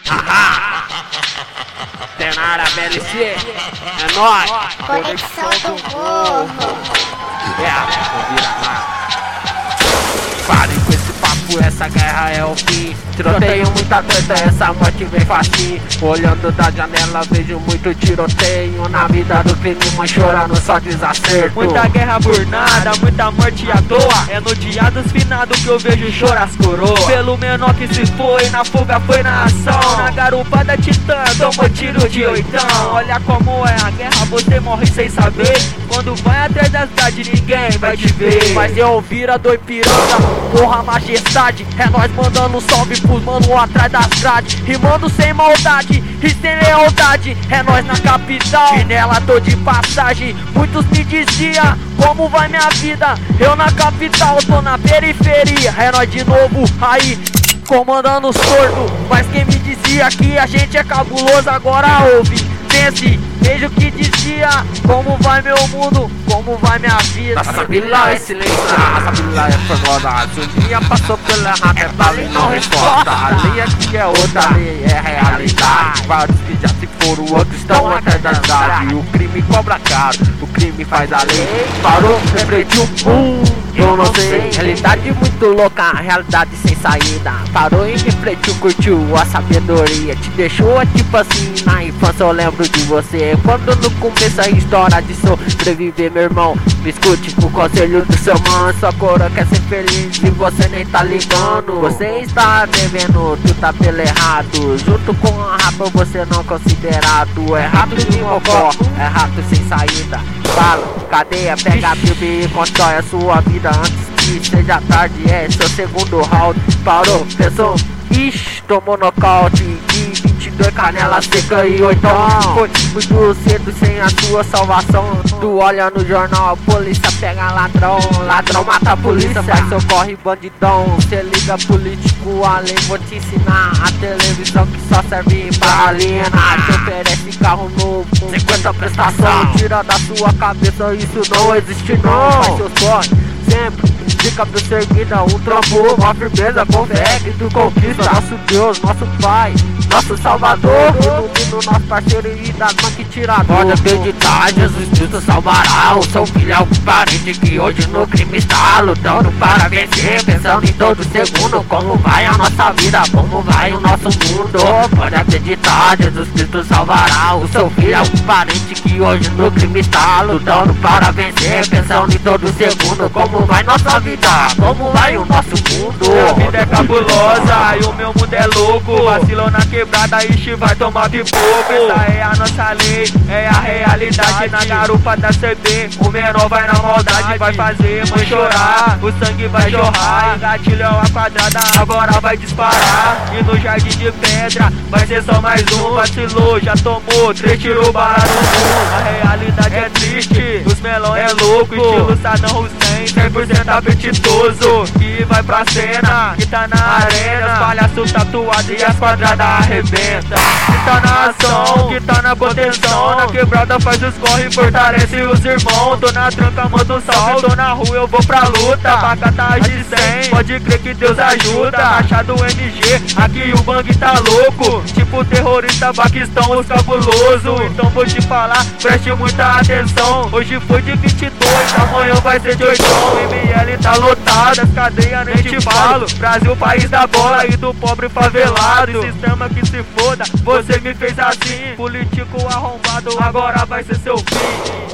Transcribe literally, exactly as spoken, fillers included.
Tem na área B L C, é nóis. Conexão do morro. É, vira lá. Pare com esse papo, essa guerra é o fim. Tiroteio, muita treta, essa morte vem facinho. Olhando da janela vejo muito tiroteio. Na vida do crime, mãe chorando só desacerto. Muita guerra por nada, muita morte à toa. É no dia dos finados que eu vejo chorar as coroas. Pelo menor que se foi, na fuga foi na ação. Na garupa da Titã, tomou tiro de oitão. Olha como é a guerra, você morre sem saber. Quando vai atrás da cidade, ninguém vai te ver. Mas eu vira do Ipiranga, porra majestade. É nós mandando um salve pros mano atrás das grades. Rimando sem maldade e sem lealdade. É nós na capital e nela tô de passagem. Muitos me diziam como vai minha vida. Eu na capital, tô na periferia. É nós de novo aí, comandando o sordo. Mas quem me dizia que a gente é cabuloso, agora ouve, pense, veja o que dizia. Como vai meu mundo, como vai minha vida. Nossa vila é silêncio, nossa vila é formosa. Se um dia passou pela errada, é bala e não resposta. A lei aqui é outra, a lei é realidade. Vários que já se foram, outros estão até da cidade. O crime cobra caro, o crime faz a lei. Parou, refletiu, pum, eu não sei. Realidade muito louca, realidade sem saída. Parou e refletiu, curtiu a sabedoria. Te deixou tipo assim, na infância eu lembro de você. Quando no começo a história de sobreviver, meu irmão, me escute o conselho do seu mano. Sua coroa quer ser feliz e você nem tá ligando. Você está devendo, tu tá pelo errado. Junto com o rato você não considerado. É rato de mocó, é rato sem saída. Bala, cadeia, pega a bíblia e constrói a sua vida antes que seja tarde. É seu segundo round, parou, pensou, ixi, tomou nocaute de vinte e dois, canela seca e oitão. Foi muito cedo sem a sua salvação. Tu olha no jornal, a polícia pega ladrão. Ladrão mata a polícia, vai socorre bandidão. Cê liga político, além vou te ensinar. A televisão que só serve pra alienar. Te oferece carro novo, cinquenta prestação. Tira da sua cabeça, isso não existe não. Faz seus corres, sempre de cabeça erguida, um trampo, uma firmeza, com fé que tu conquista. Nosso Deus, nosso Pai, nosso Salvador, ilumina o nosso parceiro e das mãos que tira a dor. Pode acreditar, Jesus Cristo salvará o seu filho, é o parente que hoje no crime está lutando para vencer, pensando em todo segundo como vai a nossa vida, como vai o nosso mundo. Pode acreditar, Jesus Cristo salvará o seu filho, é o parente que hoje no crime está lutando para vencer, pensando em todo segundo como vai nossa vida, como vai o nosso mundo. Minha vida é cabulosa e o meu mundo é louco. Vacilou na quebrada, ixi, vai tomar pipoco. Essa é a nossa lei, é a realidade. Na garupa da C B, o menor vai na maldade. Vai fazer mãe chorar, o sangue vai jorrar. Engatilho é uma quadrada, agora vai disparar. E no jardim de pedra, vai ser só mais um. Vacilou, já tomou, três tirou bala no mundo. A realidade é triste, os melão é louco. Estilo Saddam Hussein, cem por cento apetitoso. Que vai pra cena, que tá na arena. Os palhaços tatuados e as quadradas arrebenta. Que tá na ação, que tá na contenção. Na quebrada faz os corre, fortalece os irmãos. Tô na tranca, mando um salve, tô na rua, eu vou pra luta. Pra catar de cem, pode crer que Deus ajuda. Machado M G, aqui o bang tá louco. Tipo terrorista, Paquistão, os cabuloso. Então vou te falar, preste muita atenção. Hoje foi de vinte e dois, amanhã vai ser de oitão. M L tá lotada, as cadeias nem te falo. Brasil, país da bola e do pobre favelado. Sistema que se foda, você me fez assim. Político arrombado, agora vai ser seu fim.